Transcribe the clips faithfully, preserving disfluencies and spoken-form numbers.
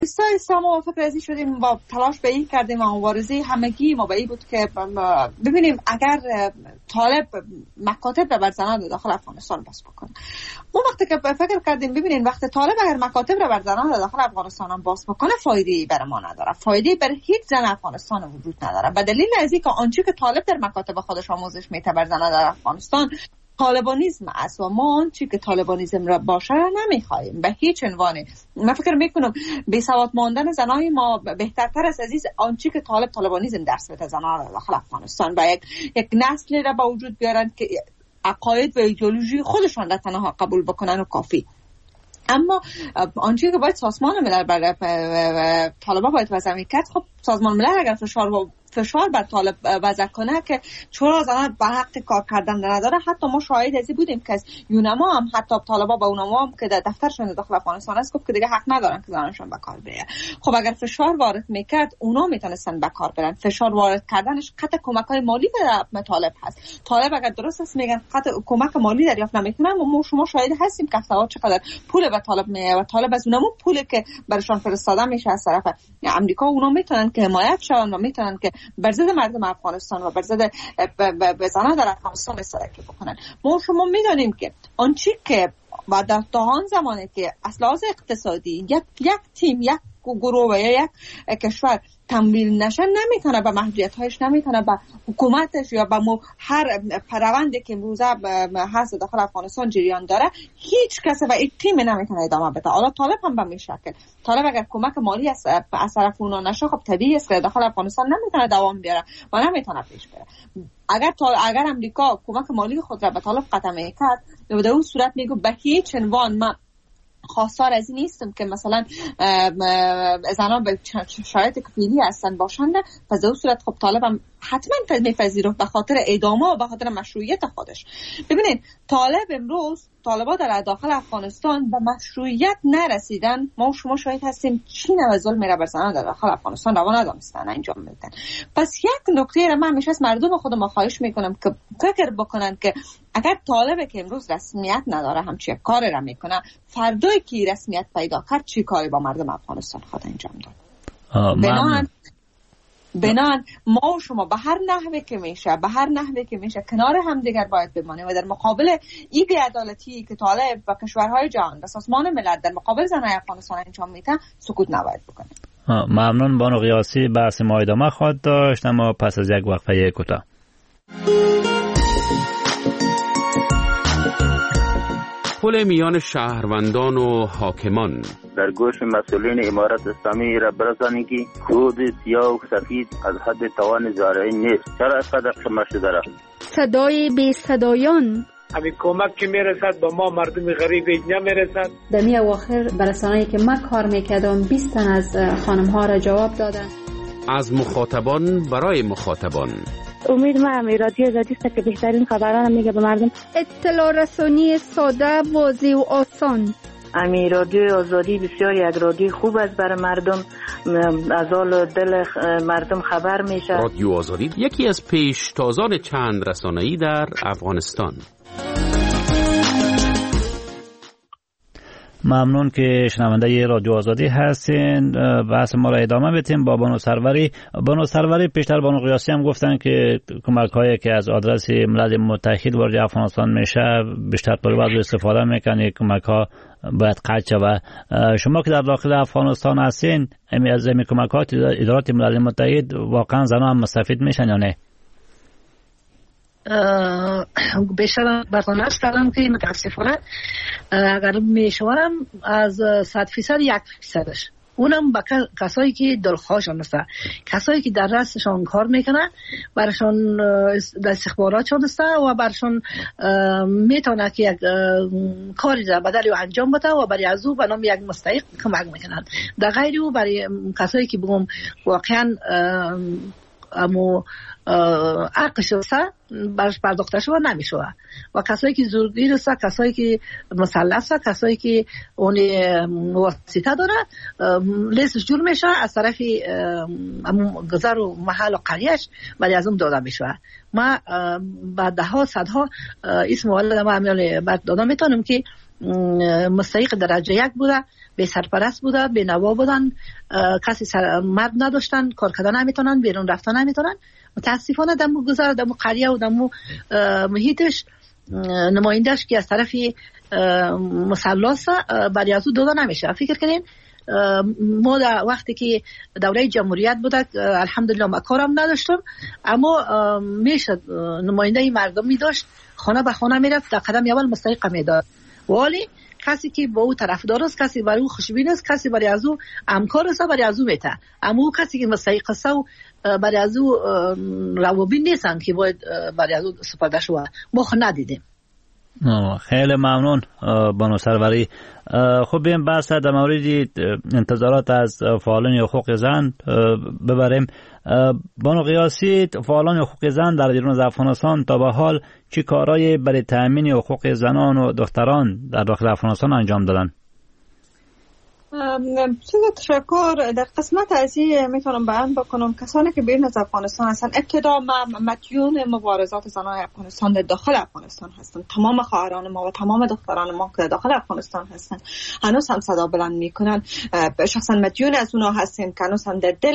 ایستا ایستا ما فکر ازی شدیم با تلاش به این کردیم و مبارزه همگی ما به این بود که ببینیم اگر طالب مکاتب را بر زنان داخل افغانستان باز بکنه. ما وقتی که فکر کردیم ببینیم وقتی طالب اگر مکاتب را بر زنان داخل افغانستان باز بکنه فایده‌ای برای ما نداره، فایده‌ای برای هیچ زن افغانستان وجود نداره. به دلیل از اینکه آنچه که طالب در مکاتب خودش آموزش میده بر زنان در افغانستان طالبانیزم است و ما آنچه که طالبانیزم را باشه را نمیخواهیم به هیچ عنوانی. من فکر میکنم بی سواد ماندن زنای ما بهترتر است عزیز آنچه که طالب طالبانیزم درس بده زنان داخل افغانستان و یک یک نسلی را به وجود بیارن که عقاید و ایدئولوژی خودشان را تنها قبول بکنن و کافی. اما آنچه که باید سازمان ملل برای طالبا باید وضع میکرد، خب سازمان ملل اگر فشار و فشار بر طالب وضع کنه که چرا زنان به حق کار کردن نداره، حتی ما شاهد ازی بودیم که از یونما هم حتی طالبا با اونما هم که در دفترشون داخل افغانستان است گفت که دیگه حق ندارن که زنانشون به کار بیارن. خب اگر فشار وارد میکرد اونا میتونستن به کار برن. فشار وارد کردنش قطع کمک‌های مالی به طالب هست. طالب اگر درست است میگن قطع کمک مالی دریافت نمیکنن، ما شما شاهد هستیم که سواد چقدر پول به طالب میاد و طالب از اونمو پولی که برشان فرستاده میشه از طرف امریکا اونا میتونن که حمایت شون و میتونن که بر ضد مردم افغانستان و بر ضد زنان در افغانستان استفاده بکنن. ما شما میدونیم که آنچه که و در آن زمانی که اصلاحات اقتصادی یک یک تیم یک گروه و یک کشور تمویل نشه نمیتونه به محدودیت‌هایش، نمیتونه به حکومتش یا به هر پروندی که امروزه هست داخل افغانستان جریان داره هیچ کس و این تیم نمیتونه ادامه بده. حالا طالب هم به این شکل، طالب اگر کمک مالی از از طرف اونا نشه خب طبیعی است که داخل افغانستان نمیتونه دوام بیاره و نمیتونه پیش بره. اگر اگر امریکا کمک مالی خود را به طالب قطع میکرد در اون صورت میگه به هیچ عنوان من خواستار از این نیستم که مثلا زنان به شرایط کفیلی هستن باشند، پس در اون صورت خب طالب هم حتما میپذیره به خاطر ادامه و به خاطر مشروعیت خودش. ببینید طالب امروز طالبا در داخل افغانستان به مشروعیت نرسیدن. ما شما شاهد هستیم چین و ظلم را بر زنان در داخل افغانستان روا ندانستن انجام میدن. پس یک نکته را من همیشه از مردم خودم خواهش میکنم که فکر بکنن که اگر طالب که امروز رسمیت نداره همچین کاری را میکنه، فردایی که رسمیت پیدا کرد چی کاری با مردم افغانستان خود انجام داد؟ بنابراین بنان ما و شما به هر نحوه که میشه به هر نحوه که میشه کنار هم دیگر باید بمانیم و در مقابل این بی‌عدالتی که طالب و کشورهای جهان و سازمان ملل در مقابل زنان افغانستان انجام میدن سکوت نباید بکنیم. ممنون بانو قیاسی. بحث ما ادامه خواهد داشت اما پس از یک وقفه کوتاه. پل میان شهروندان و حاکمان در گوش مسئولین امارت اسلامی را برسانید که کود سیاه و سفید از حد توان زارعین نیست. چرا اینقدر کم شده را؟ صدای بی صدایان همین کمک که میرسد با ما مردم غریب نمیرسد. در می اواخر برسانه‌ای که من کار میکردم بیست تن از خانم ها را جواب دادن. از مخاطبان برای مخاطبان. امید ما هم رادیو آزادی است که بهترین خبران میگه به مردم. اطلاع رسانی ساده، واضح و آسان. امی رادیو آزادی بسیار یک رادیو خوب است برای مردم، از حال دل مردم خبر میشه. رادیو آزادی یکی از پیشتازان چند رسانه‌ای در افغانستان. ممنون که شنونده رادیو آزادی هستین. بحث ما را ادامه بدیم با بانو سروری. بانو سروری پیشتر بانو قیاسی هم گفتن که کمک هایی که از آدرس ملل متحد وارد افغانستان میشه بیشتر پر وضع استفاده میکنه، کمک ها باید قطع شود. شما که در داخل افغانستان هستین امی از امی کمک ها ادارات ملل متحد واقعا زنان هم مستفید میشن یا نه؟ بیشتر برنامه کردم که متاسفانه اگر میشورم از صد فیصد یک فیصدش اونم با کسایی که دلخواهشان هستن، کسایی که در رستشان کار میکنن، برشان در استخباراتشان هستن و برشان میتونه که یک کاری را بدلی و انجام بده و برای از او به نام یک مستحق کمک میکنن. در غیر او برای کسایی که بگم واقعا امو عقش هسته برش پرداخته شده نمیشه و کسایی که زورگیر هسته، کسایی که مسلح هسته، کسایی که اون واسطه داره لیستش جور میشه از طرف گذر و محل و قریش ولی از اون داده میشه. ما بعد ده ها صدها اسم والد ما امیال بعد داده میتونم که مستحق درجه یک بوده، به سرپرست بوده، به نوا بودن، کسی سر مرد نداشتن، کار کردن نمیتونن، بیرون رفتن نمیتونن. متاسفانه دمو گذار دمو قریه و دمو محیطش نمایندهش که از طرف مثلث برای از او داده نمیشه. فکر کنین ما در وقتی که دوره جمهوریت بوده الحمدلله ما کارم نداشتم، اما میشه نماینده مردمی داشت، خانه به خانه میرفت، در قدم اول مستحق میداد، ولی کسی که با او طرفدار است، کسی برای او خوشبین است، کسی برای از او همکار است، برای از او میته. اما او کسی که مستحق است و برای از او روابط نیستن که باید برای از او سپرده شود، ما خود ندیدیم. خیلی ممنون بانو سروری. خب بیم بحث در مورد انتظارات از فعالان حقوق زن ببریم. بانو قیاسی، فعالان حقوق زن در بیرون از افغانستان تا به حال چه کارهای برای تأمین حقوق زنان و دختران در داخل افغانستان انجام دادن؟ بسیار تشکر. در قسمت ازی میتونم بیان بکنم کسانی که بیرون از افغانستان هستن، ابتدا مدیون مبارزات زنان افغانستان در داخل افغانستان هستن. تمام خواهران ما و تمام دختران ما که در داخل افغانستان هستن هنوز هم صدا بلند میکنن. شخصا مدیون از اونها هستیم که هنوز هم در دل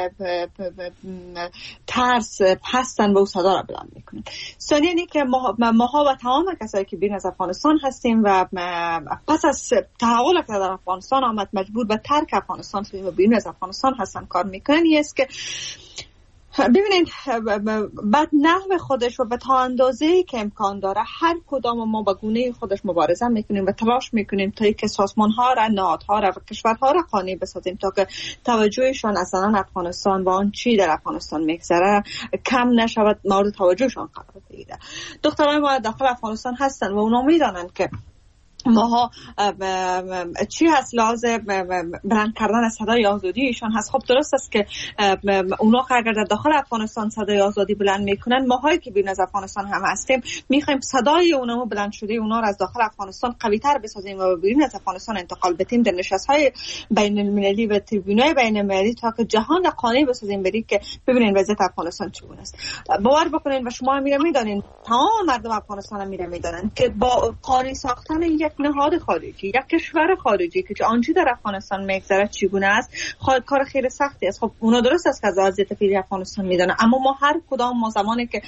ترس هستن و او صدا را بلند میکنن. ثانیا اینه که ماها و تمام کسایی که بیرون از افغانستان هستیم و پس از تحول که در افغانستان آمد مجبور به ترک افغانستان شدیم و بیرون از افغانستان هستن کار میکنن، این است که ببینید بعد نحو خودش و به تا اندازه‌ای که امکان داره هر کدام ما به گونه خودش مبارزه میکنیم و تلاش میکنیم تا اینکه سازمان‌ها را، نهادها را و کشورها را قانع بسازیم تا که توجهشان از زنان افغانستان و آن چی در افغانستان میگذره کم نشود، مورد توجهشان قرار بگیره. دختران ما داخل افغانستان هستن و اونا میدانن که ماها چی هست لازم بلند کردن صدای آزادی ایشان هست. خب درست است که اونا که اگر در داخل افغانستان صدای آزادی بلند میکنن، ماهایی که بیرون از افغانستان هم هستیم میخوایم صدای اونها بلند شده اونا را از داخل افغانستان قوی تر بسازیم و بیرون از افغانستان انتقال بدیم در نشست‌های بین المللی و تریبیون‌های بین المللی تا که جهان را قانع بسازیم بریم که ببینین وضعیت افغانستان چگونه است. باور بکنین و شما هم میدونین، تمام مردم افغانستان هم میدونن که با قانع ساختن یک نهاد خارجی، یک کشور خارجی که آنچه در افغانستان میگذره چگونه است، کار خیلی سختی است. خب اونا درست است که از وضعیت فعلی افغانستان میدونن، اما ما هر کدام ما زمانی که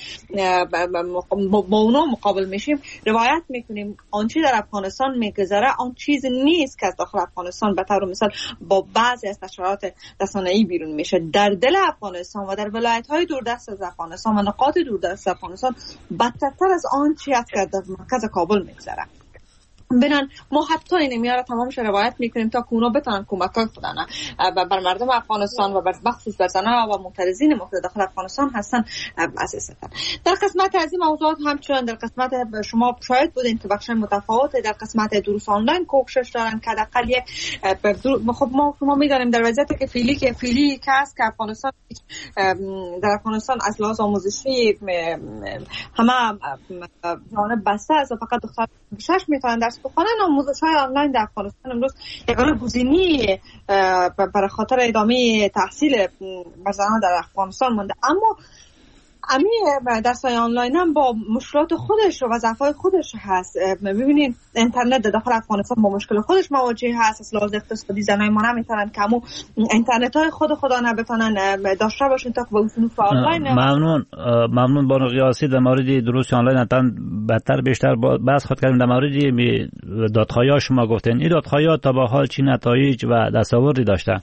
با اونا مقابل میشیم روایت میکنیم آنچه در افغانستان میگذره آن چیز نیست که از داخل افغانستان به طور مثال با بعضی از نشرات رسانه‌ای بیرون میشه. در دل افغانستان و در ولایت‌های دوردست از افغانستان و نقاط دوردست افغانستان بدتر از آن چی است که در مرکز کابل میگذره. بنان ما حتی این میاره تمامش روایت میکنیم تا که اونا بتونن کمکای خودن بر مردم افغانستان و بر بخصوص بر زنان و معترضین ما که داخل افغانستان هستن اساس کردن. در قسمت از این موضوعات همچنان در قسمت شما شاید بودین که بخش متفاوت در قسمت دروس آنلاین کوشش دارن که حداقل یک خب ما شما میدونیم در وضعیتی که فعلی که فعلی که است که افغانستان در افغانستان از لحاظ آموزشی همه جانب بسته است و فقط دختر شش میتونن درس بخونن. آموزش‌های آنلاین در افغانستان امروز یگانه گزینه برای خاطر ادامه تحصیل بر زنان در افغانستان مونده. اما امی درس‌های آنلاین هم با مشکلات خودش و ضعف‌های خودش هست. ببینید اینترنت در داخل افغانستان با مشکل خودش مواجه هست. از لحاظ اقتصادی زنای ما نمیتونن که همون اینترنت‌های خود خدا نبتونن داشته باشن تا که با صنوف آنلاین. ممنون ممنون بانو قیاسی. در مورد دروس آنلاین حتما بدتر بیشتر بحث خود کردیم. در مورد دادخواهی شما گفتین این دادخواهی تا به حال چی نتایج و دستاوردی داشته؟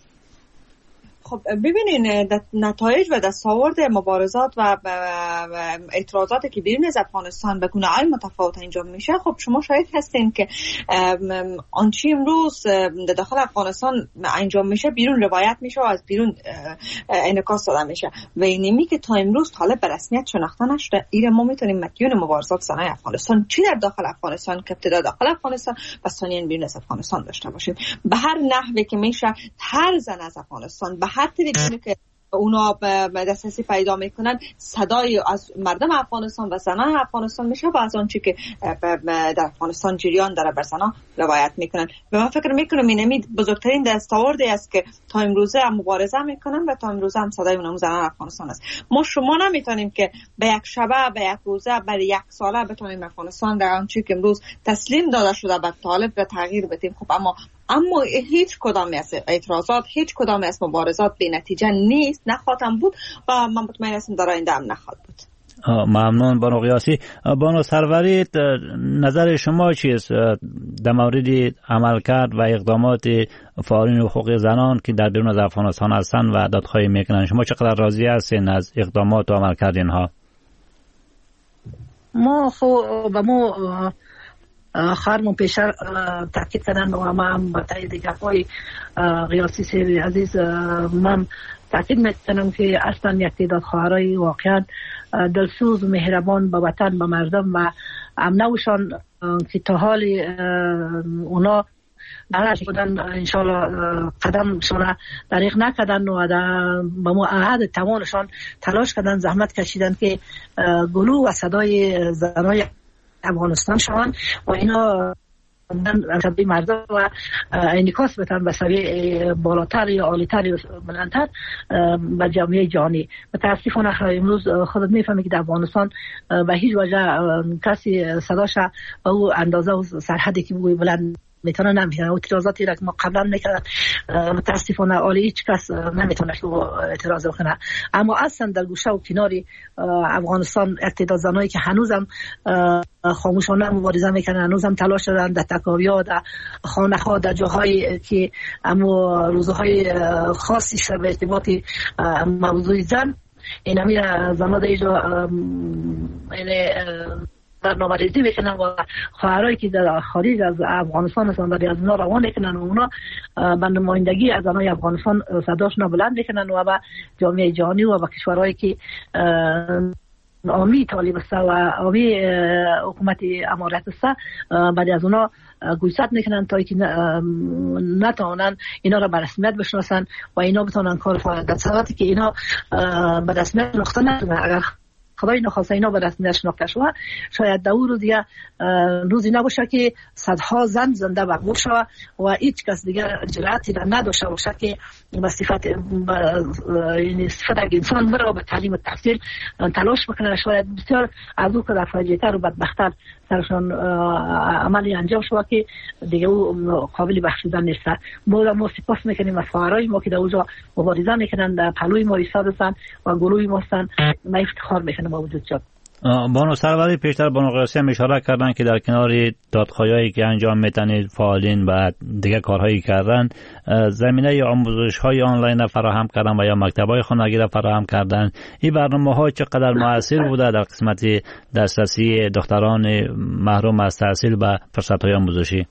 خب ببینین نتایج و دستاورد مبارزات و اعتراضاتی که بیرون از افغانستان به گونه‌های متفاوت انجام میشه، خب شما شاید هستین که آنچه امروز در داخل افغانستان انجام میشه بیرون روایت میشه و از بیرون انعکاس داده میشه و اینمی که تا امروز طالب به رسمیت شناخته نشده. ایره ما میتونیم مدیون مبارزات زنای افغانستان چی در داخل افغانستان که ابتدا داخل افغانستان و ثانیاً بیرون از افغانستان داشته باشیم. به هر نحوی که میشه هر زن از افغانستان به هر طریقی که اونا دسترسی پیدا میکنن صدای از مردم افغانستان و زنان افغانستان میشه و از آنچه که در افغانستان جریان داره بر زنان روایت میکنن. و من فکر میکنم این امید بزرگترین دستاوردی است که تا امروزه هم مبارزه میکنن و تا امروزه هم صدای اونم زنان افغانستان است. ما شما نمیتونیم که به یک شبه به یک روزه برای یک ساله بتونیم افغانستان در آنچه که امروز تسلیم داده شده به طالب و تغییر بدیم. خب اما اما هیچ کدام از اعتراضات، هیچ کدام از مبارزات به نتیجه نیست، نخواهد بود و من مطمئن هستم در آینده هم نخواهد بود. ممنون بانو قیاسی. بانو سروری، نظر شما چیست در مورد عملکرد و اقدامات فعالین حقوق زنان که در بیرون از افغانستان هستند و دادخواهی میکنن؟ شما چقدر راضی هستین از اقدامات و عملکرد اینها؟ ما خب به ما خواهرمون پیشتر تاکید کردن و ما هم با تایید گپ‌های قیاسی سیری عزیز من تاکید میکنم که اصلا یک تعداد خواهرای واقعا دلسوز و مهربان به وطن، به مردم و امنوشان که تا حال اونا نراج بودن انشالله قدمشان دریغ نکردن و به ما عهد توانشان تلاش کردن، زحمت کشیدن که گلو و صدای زنای افغانستان شوند و اینا شبیه مردم و انعکاس بتن به سویه بالاتر یا عالیتر یا بلندتر به جامعه جهانی. متاسفانه امروز خودت میفهمی که در افغانستان به هیچ وجه کسی صداش به او اندازه و سرحدی که بگوی بلند میتونه نمیتونه. اعتراضاتی را که ما قبلا میکردن متاسفانه عالی هیچ کس نمیتونه که اعتراض بکنه. اما اصلا در گوشه و کناری افغانستان اقتدار زنایی که هنوزم خاموشانه مبارزه میکنن، هنوزم تلاش دارن در تکاویا، در خانه ها، در جاهایی که اما روزهای خاصی شده به ارتباط موضوع زن این همین زنها در اینجا برنامه ریزی بکنن و خواهرایی که در خارج از افغانستان هستن برای از اونا روان بکنن و اونا به نمایندگی از زنای افغانستان صداشون بلند بکنن و به جامعه جهانی و به کشورهایی که آمی طالب است و آمی حکومت امارت است بعد از اونا گوشت میکنن تا که نتوانن اینا را به رسمیت بشناسن و اینا بتونن کار کنن. در صورتی که اینا به رسمیت نخسته نتونن، اگر خدای نخواسته اینا به رسمیت شناخته شود شاید در روز دیگه روزی نباشه که صدها زن زنده مقبول شود و هیچ کس دیگه جرأتی را نداشته باشه که به صفت یعنی صفت انسان برای به تعلیم و تحصیل تلاش بکنه. شاید بسیار از او که در فاجعه‌تر و بدبخت‌تر سرشان عملی انجام شود که دیگه او قابل بخشیدن نیست. ما ما سپاس میکنیم از خواهرای ما که در اونجا مبارزه میکنن، در پلوی ما ایستادن و گروهی ما هستن. ما افتخار میکنم با وجود شد. بانو سروری پیشتر بانو قیاسی هم اشاره کردن که در کنار دادخواهی که انجام میتن فعالین و دیگه کارهایی کردن، زمینه آموزش های آنلاین فراهم کردن و یا مکتبای خانگی را فراهم کردن. این برنامه ها چقدر موثر بوده در قسمت دسترسی دختران محروم از تحصیل و فرصت های آموزشی؟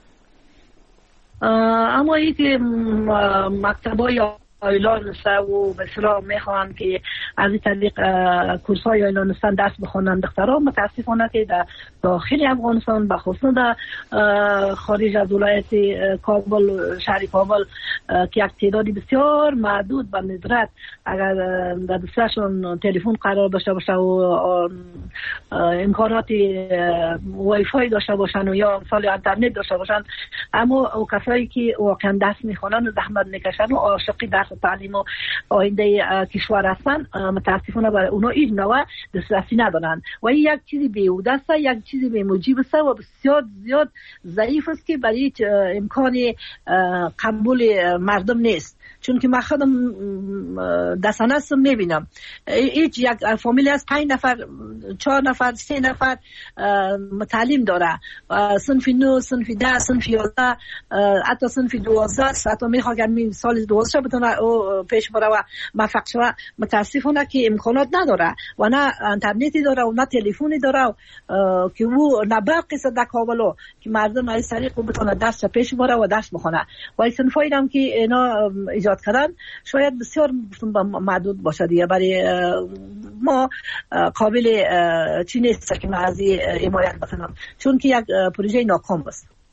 اما این که مکتبای اعلان است و به اصطلاح میخوان که از این طریق کورس های اعلان است درس بخونن دخترها، متاسفانه که در داخل افغانستان به خصوص در خارج از ولایت کابل، شهر کابل که یک تعدادی بسیار محدود به ندرت اگر در دستشون تلفن قرار داشته باشه و امکانات وای فای داشته باشن و یا امثال اینترنت داشته باشن، اما کسایی که واقعا درس میخونن و زحمت میکشن و عاشقی درس و تعلیم و آینده کشور هستن، متاسفانه برای اونا این نوع دسترسی ندارن و این یک چیزی بیهوده است، یک چیزی بی موجب است و بسیار زیاد ضعیف است که برای امکان قبول مردم نیست. چون که من خودم دستانه هستم میبینم هیچ یک فامیلی از پنج نفر، چهار نفر، سه نفر تعلیم داره، صنف نو، صنف ده، صنف یازده، حتی صنف دوازده، حتی میخواد که سال دوازده بتونه او پیش بره و موفق شوه. متاسفانه که امکانات نداره و نه اینترنتی داره و نه تلفنی داره که او نه برقی در کابل که مردم از طریق بتونه درس پیش بره و درس بخونه. و صنفایی هم که اینا ایجاد کردن شاید بسیار محدود باشه دیگه، برای ما قابل چی نیست که من از حمایت بکنم، چون که یک پروژه ناکام است.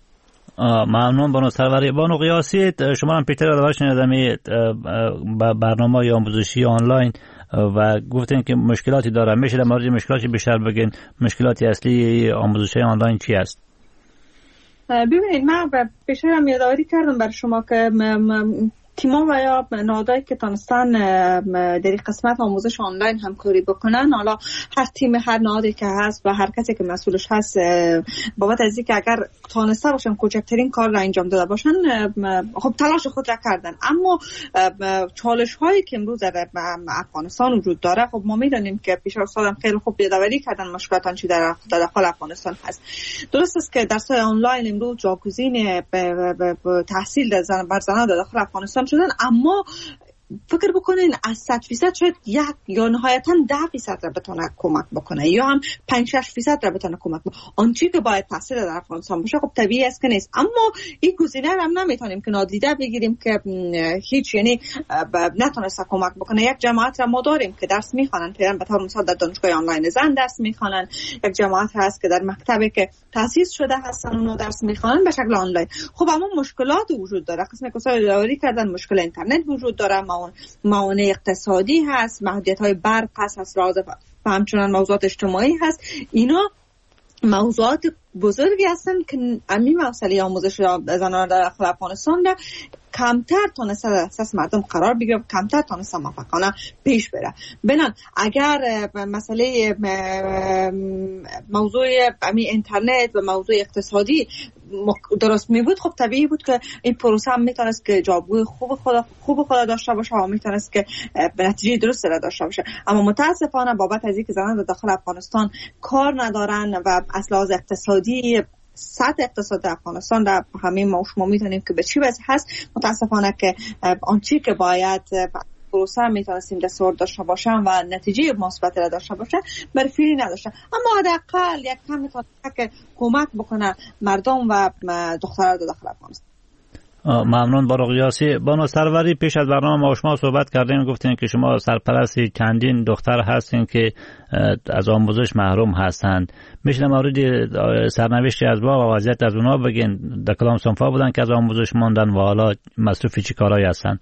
ممنون بانو سروری. بانو قیاسی، شما هم پیشتر اداره شنیدم برنامه یا آموزشی آنلاین و گفتین که مشکلاتی داره. میشه در مورد مشکلاتی بیشتر بگین؟ مشکلاتی اصلی آموزشی آنلاین چی است؟ ببینید، من پیشتر هم یادآوری کردم بر شما که تیما و یا نهادهایی که تانستن در قسمت آموزش آنلاین همکاری بکنن، حالا هر تیم، هر نهادی که هست و هر کسی که مسئولش هست، بابت از اینکه اگر تانسته باشن کوچکترین کار را انجام داده باشن، خب تلاش خود را کردن. اما چالش هایی که امروز در افغانستان وجود داره، خب ما میدونیم که پیش از سالم خیلی خوب یادآوری کردن مشکلات چی در داخل افغانستان هست. درست است که درس آنلاین امروز جاگزین تحصیل بر زنان در داخل افغانستان شدن، اما فکر بکنین از صد فیصد شاید یک یا نهایتاً ده فیصد را بتونه کمک بکنه یا هم پنج شش فیصد را بتونه کمک بکنه. آنچه که باید تحصیل در افغانستان باشه خب طبیعی است که نیست، اما این گزینه را هم نمیتونیم که نادیده بگیریم که هیچ، یعنی نتونسته کمک بکنه. یک جماعت را ما داریم که درس میخوانن، پیرن به طور مثال در دانشگاه آنلاین زن درس میخوانن. یک جماعت هست که در مکتبی که تأسیس شده هستن اونها درس میخوانن به شکل آنلاین. خب اما مشکلات وجود داره. قسم کسایی داوری کردن مشکل اینترنت وجود داره، موانع اقتصادی هست، محدودیت‌های برق هست، هست رازه و همچنان موضوعات اجتماعی هست. اینا موضوعات بزرگی هستن که امی مسئله آموزش زنان در داخل افغانستان را کمتر تونسته در اساس مردم قرار بگیره، کمتر تونسته موفقانه پیش بره. بنان اگر مسئله موضوع امی اینترنت و موضوع اقتصادی درست می بود، خب طبیعی بود که این پروسه هم میتونست که جوابگوی خوب خدا خوب خدا داشته باشه و میتونست که به نتیجه درست را داشته باشه. اما متاسفانه بابت از اینکه زنان در داخل افغانستان کار ندارن و اصلا از اقتصادی سطح اقتصاد افغانستان در همین ما شما میتونیم که به چی وجه هست، متاسفانه که آنچه که باید پروسه میتونستیم دستور داشته باشن و نتیجه مثبت را داشته باشه بر فعلی نداشته. اما حداقل یک کم میتونه که کمک بکنه مردم و دختران داخل افغانستان. ممنون بانو قیاسی. بانو سروری، پیش از برنامه ما شما صحبت کردیم، گفتین که شما سرپرستی چندین دختر هستین که از آموزش محروم هستند. میشه مورد سرنوشتی از با و وضعیت از اونها بگین؟ در کدام صنفا بودن که از آموزش ماندن و حالا مصروف چی کارایی هستن؟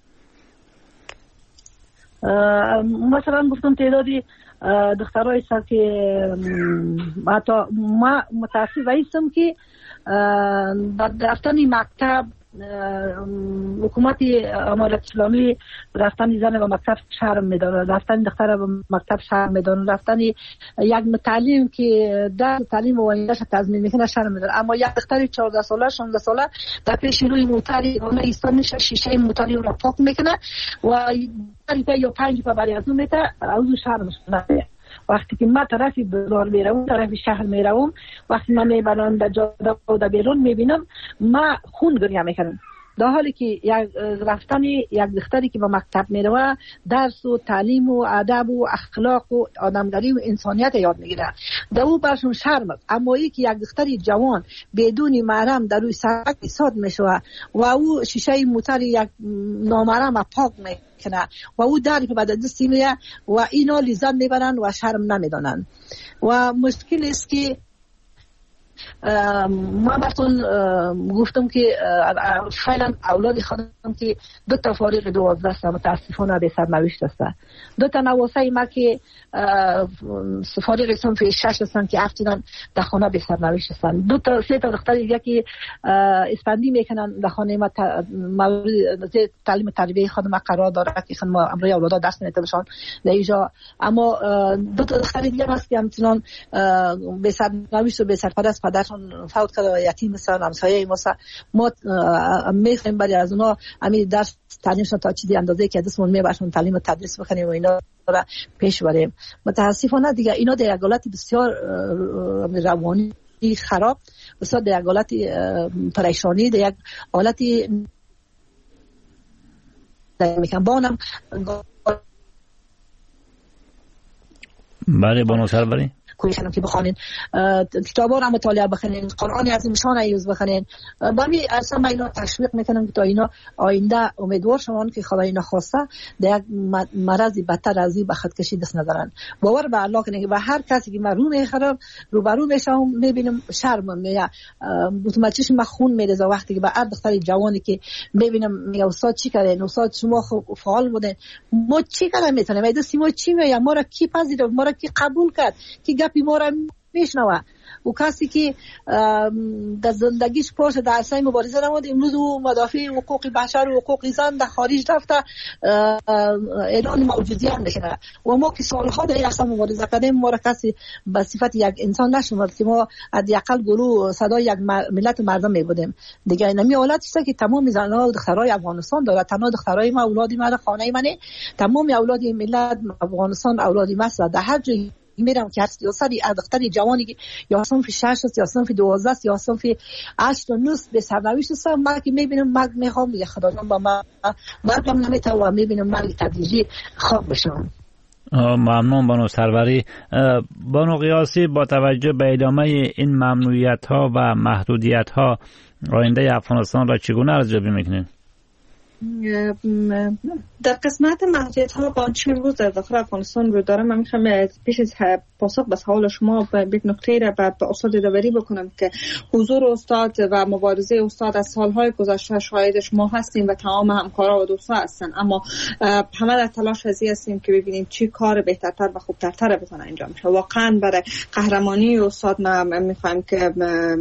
مثلا گفتم تعدادی دخترای هستن که حتی ما متاسف هستم که در رفتن مکتب حکومت امارت اسلامی رفتن زن و مکتب شرم میدانه، رفتن دختر و مکتب شرم میدانه، رفتن یک تعلیم که در تعلیم و آیندهش تضمین میکنه شرم میدانه. اما یک دختر چهارده ساله شانزده ساله در پیش روی موتری اون ایستان میشه، شیشه موتری رو پاک میکنه و یا پنج پا برای از اون میته از اون شرمش نمیه. وقتی که من طرفی بازار میروم، طرفی شهر میروم، وقتی من میبرم در جاده و در بیرون میبینم، من خون گریه میکنم. در حالی که یک رفتن یک دختری که به مکتب میروه درس و تعلیم و ادب و اخلاق و آدمگری و انسانیت یاد میگیره، در او برشون شرم است. اما ای که یک دختری جوان بدون محرم در روی سړک ایستاد میشه و او شیشه موتر یک نامحرم پاک میکنه و او در که بعد دستی میه و اینا لذت میبرن و شرم نمیدانن. و مشکل است که ما براتون گفتم که فعلا اولاد خودم که دو تا فارغ دوازده است متاسفانه به سرنوشت است. دو تا نواسه ما که فارغ صنف شش هستن که افتادن در خانه به سرنوشت هستن. دو تا سه تا دختر دیگه که اسپندی میکنن در خانه ما مورد تعلیم تربیه خودم قرار داره که ما امروز اولاد درس میتونن در اینجا. اما دو تا دختر دیگه هست که همچنان به سرنوشت و به سرپرست پدرشون فوت کرده و یتیم هستن، همسایه ما ما میخوایم برای از اونها همین درس تعلیمشون تا چیزی اندازه که دستمون میبرشون تعلیم و تدریس بکنیم و اینا را پیش بریم. متاسفانه دیگه اینا در یک حالت بسیار روانی خراب، بسیار در یک حالت پریشانی، در یک حالت میگم بانم. بله بانو سروری. کوشش کنم که بخونین، کتابا رو مطالعه بکنین، قرآن عظیمشان ایوز بخونین. بامی اصلا من اینا تشویق میکنم که تا اینا آینده امیدوار شوند که خدای نخواسته در یک مرضی بدتر از این به خودکشی دست ندارن. باور به الله کنه که به هر کسی که من رو میخرم روبرو میشم میبینم شرم میاد، متوجهش مخون میریزه وقتی که به هر دختر جوانی که میبینم میگه استاد چی کردین، استاد شما فعال بودین، ما چی کردن میتونیم ایدو سیما چی میگه، ما را کی پذیرفت، ما را کی قبول کرد، کی گپی ما را میشنوه. و کسی که در زندگیش پاش در عرصه مبارزه نمود، امروز او مدافع حقوق بشر و حقوق انسان در خارج رفته اعلان موجودیت میکنه و ما که سالها در این عرصه مبارزه کردیم ما را کسی به صفت یک انسان نشمرد که ما حداقل گروه صدای یک ملت مردم میبودیم دیگه. نمی حالت است که تمام زنها و دخترای افغانستان داره، تنها دخترای ما اولادی ما خانه منه، تمام اولاد ملت افغانستان اولادی ما در هر جای میرم که یا سری دختر جوانی که یا صنف شش است یا صنف دوازده است یا صنف هشت و نه به سرنوشت است، ما که میبینم من میخوام دیگه خدا جان با ما مردم نمیتوانم میبینم من تدریجی خواب بشم. ممنون بانو سروری. بانو قیاسی، با توجه به ادامه این ممنوعیت ها و محدودیت ها آینده افغانستان را چگونه ارزیابی میکنید؟ در قسمت محدودیت ها با آنچه امروز در داخل افغانستان رو دارم، من میخوام پیش از پاسخ به سوال شما به یک نکته را به استاد داوری بکنم که حضور استاد و مبارزه استاد از سالهای گذشته شاهد شما هستیم و تمام همکارا و دوستا هستن، اما همه در تلاش ازی هستیم که ببینیم چی کار بهترتر و خوبتر بتونه انجام شه. واقعا برای قهرمانی استاد ما میخوایم که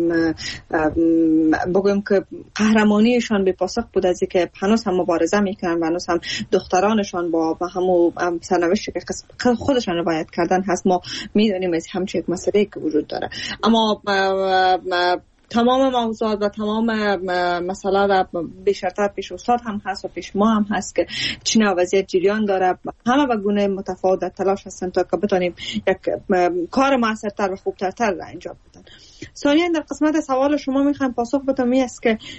بگویم که قهرمانیشان به پاسخ بود از اینکه هنوز هم مبارزه میکنن و هنوز هم دخترانشان با همون سرنوشتی که خودشان روایت کردن هست. ما میدونیم از همچین یک مسئله که وجود داره، اما تمام موضوعات و تمام مسئله را به شرط پیش استاد هم هست و پیش ما هم هست که چنین وضعیت جریان داره. همه به گونه متفاوت در تلاش هستن تا که بتونیم یک کار موثرتر و خوبتر را انجام بدن. ثانیاً در قسمت سوال شما میخوام پاسخ بدم این است که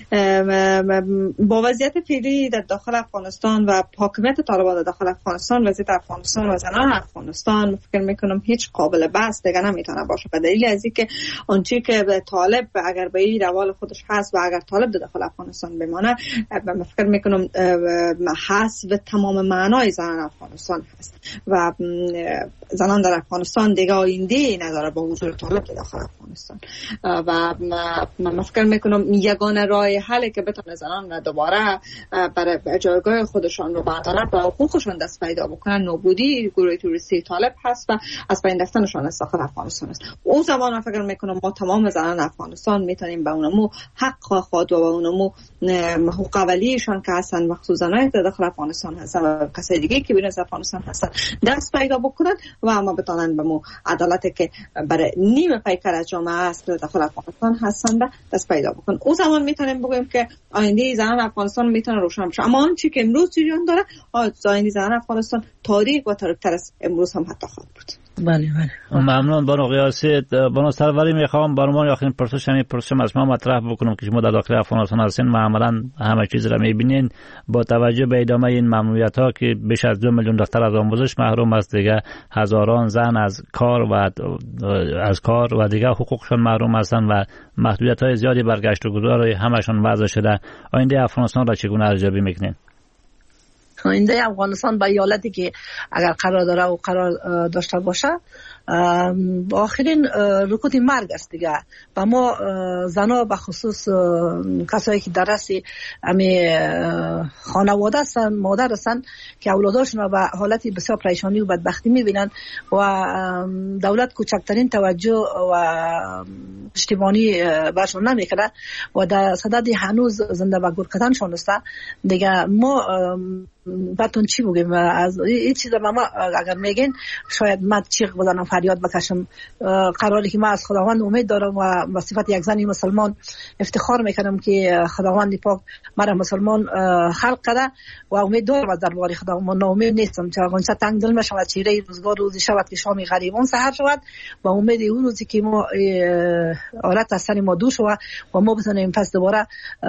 با وضعیت فعلی در داخل افغانستان و حاکمیت طالبان در داخل افغانستان، وضعیت افغانستان و زنان افغانستان فکر میکنم هیچ قابل بحث دیگه نمیتونه باشه، به دلیل از اینکه آنچه که طالب اگر به این روال خودش هست و اگر طالب در داخل افغانستان بمانه، من فکر میکنم حسب تمام معنای زنان افغانستان هست و زنان در افغانستان دیگه آینده نداره با حضور طالب در داخل افغانستان و من فکر میکنم یگانه راه حلی که بتونه زنان دوباره برای جایگاه خودشان رو به عدالت و حقوقشان دست پیدا بکنن نابودی گروه توریستی طالب هست و از بین رفتنشان از داخل افغانستان است. اون زمان من فکر میکنم ما تمام زنان افغانستان میتونیم به اونمو حق خود و به اونمو حقوق اولیه‌شان که هستن مخصوصا زنان در داخل افغانستان هستن و کسای دیگه که بیرون از افغانستان هستن دست پیدا بکنن و اما بتونن به مو عدالتی که برای نیمه پیکر از جامعه است در داخل افغانستان هستن دست پیدا بکنن. اون زمان میتونیم بگویم که آینده زنان افغانستان میتونه روشن بشه. اما آنچه که امروز جریان داره آینده زنان افغانستان تاریک و تاریک‌تر از امروز هم حتی خواهد بود. بله بله. ممنون بانو قیاسی. بانو سروری میخوام برنامه آخرین پرسش همین پرسشم از ما مطرح بکنم که شما در داخل افغانستان هستین و عملا همه چیز را میبینین. با توجه به ادامه این ممنوعیت ها که بیش از دو میلیون دختر از آموزش محروم است، دیگه هزاران زن از کار و از کار و دیگه حقوقشون محروم هستن و محدودیت های زیادی برگشت و گذار همشون وضع شده، آینده افغانستان را چگونه ارزیابی میکنین؟ آینده افغانستان به حالتی که اگر قرار داره و قرار داشته باشه آخرین رکود مرگ است دیگه. و ما زنا به خصوص کسایی که در رأس امی خانواده هستن، مادر هستن که اولاداشون رو به حالتی بسیار پریشانی و بدبختی میبینن و دولت کوچکترین توجه و پشتیبانی برشون نمیکنه و در صدد هنوز زنده و گرکتنشون است دیگه. ما باتون چی بگیم از این چیزا ما اگر میگین شاید من چیغ بزنم فریاد بکشم. قراری که ما از خداوند امید دارم و به صفت یک زنی مسلمان افتخار میکنم که خداوند پاک مرا مسلمان خلق کرده و امید دارم از دربار خداوند. ناامید نیستم چرا اونجا تنگ دل میشم چهره روزگار روزی شود که شام غریبان سحر شود و امید اون روزی که ما آلت از سر ما دور شود و ما بتونیم پس دوباره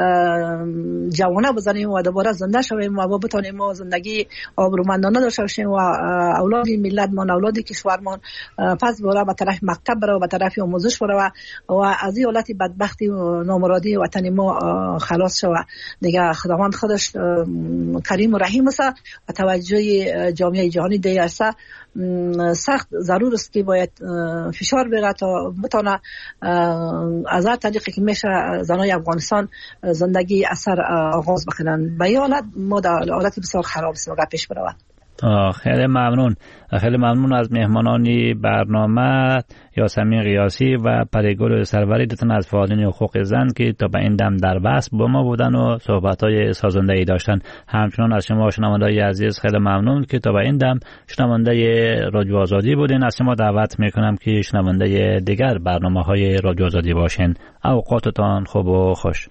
جوانه بزنیم و دوباره زنده شویم و بتونیم ما زندگی آبرومندانه داشته باشیم و اولاد ملت ما، اولاد کشورمان پس برای به طرف مکتب برای به طرف آموزش برای و از این حالت بدبختی و نامرادی وطن ما خلاص شود دیگه. خداوند خودش کریم و رحیم است و توجه جامعه جهانی دیگه است. سخت ضرور است که باید فشار بگیره تا بتونه از هر طریقی که میشه زنای افغانستان زندگی اثر آغاز بکنن. به این حالت ما در حالت بسیار خراب است و پیش برود. خیلی ممنون خیلی ممنون از مهمانانی برنامه یاسمین قیاسی و پریگل سروری، دوتون از فعالین حقوق زن که تا به این دم در بحث با ما بودن و صحبت‌های سازنده‌ای داشتن. همچنان از شما شنونده‌های عزیز خیلی ممنون که تا به این دم شنونده رادیو آزادی بودین. از شما دعوت میکنم که شنونده دیگر برنامه‌های رادیو آزادی باشین. اوقاتتان خوب و خوش.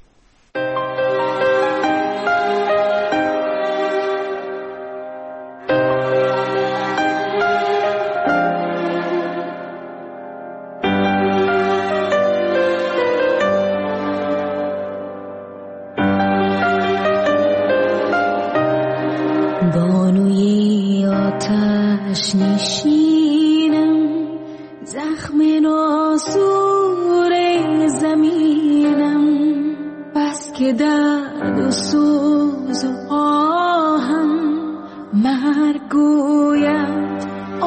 بانوی آتش نشینم، زخم ناسور زمینم، بس که درد و سوز و آهم مرگ گوید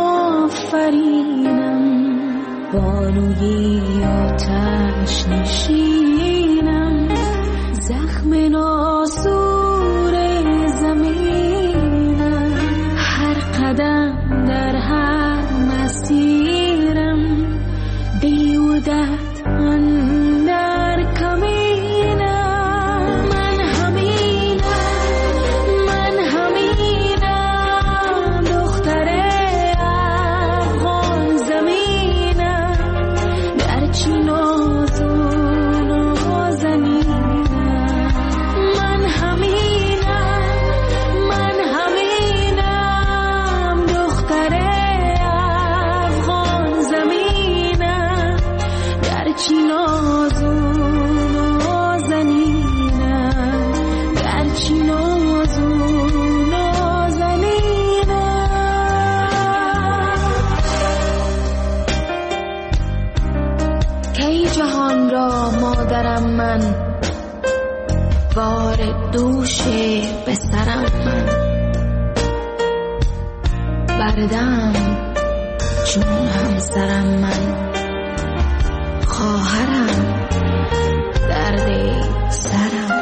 آفرینم. بانوی آتش نشینم، زخم ناسور زمینم، هر قدم در هر مسیرم بیودت اندر کمینم. من همینم، من همینم، دختر افغان زمینم، گرچه نازون و زنینم. من همینم، من همینم، دختر افغان زمینم، گرچه نازون و زنینم، گرچه نازون و زنینم. کی جهان را مادرم من، بار دوش به سرم من، بردم چون همسرم من، خواهرم درد سرم.